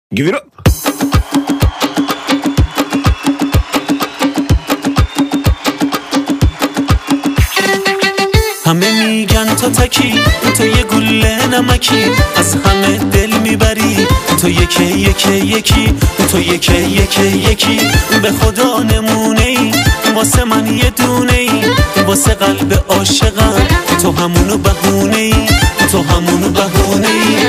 Give it up. همه میگن تو تکی، تو یه گله نمکی، از همه دل میبری، تو یکی یکی یکی، تو یکی یکی یکی، به خدا نمونه ای، واسه من یه دونه ای، واسه قلب عاشقم تو همونو بهونه ای، تو همونو بهونه ای.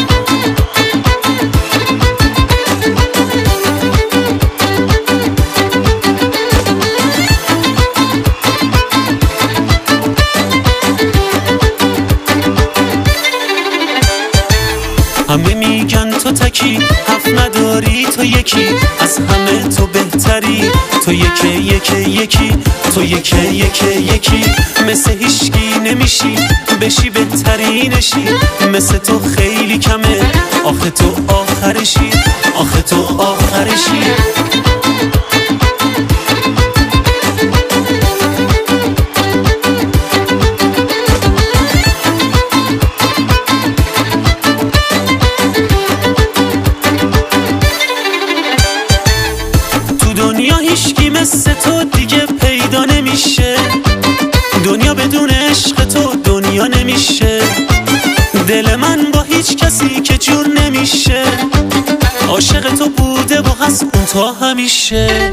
همه میگن تو تکی، حرف نداری، تو یکی، از همه تو بهتری، تو یکی یکی یکی، تو یکی یکی یکی، مثل هیچکی نمیشی، بشی بهترینشی، مثل تو خیلی کمه، آخه تو آخرشی، آخه تو آخرشی. دنیا هیچکی مثل تو دیگه پیدا نمیشه، دنیا بدون عشق تو دنیا نمیشه، دل من با هیچ کسی که جور نمیشه، عاشق تو بوده و هست اون تا همیشه.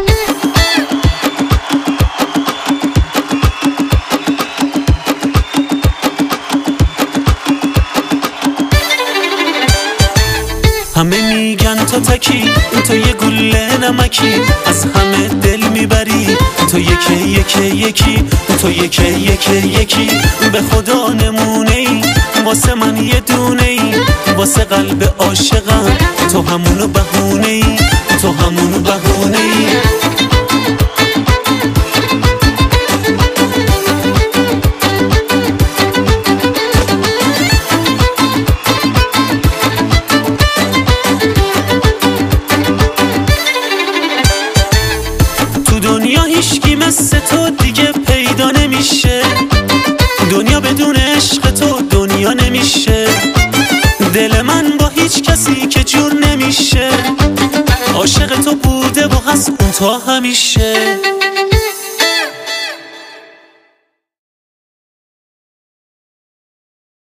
همه میگن تو تکی، تو یه گله نمکی، از همه دل میبری، تو یکی یکی یکی، تو یکی یکی یکی، به خدا نمونه ای، واسه من یه دونه ای، واسه قلب عاشقم تو همونو بهونه ای، تو همونو بهونه ای. دنیا هیچکی مثل تو دیگه پیدا نمیشه، دنیا بدون عشق تو دنیا نمیشه، دل من با هیچ کسی که جور نمیشه، عاشق تو بوده و هست اون تا همیشه.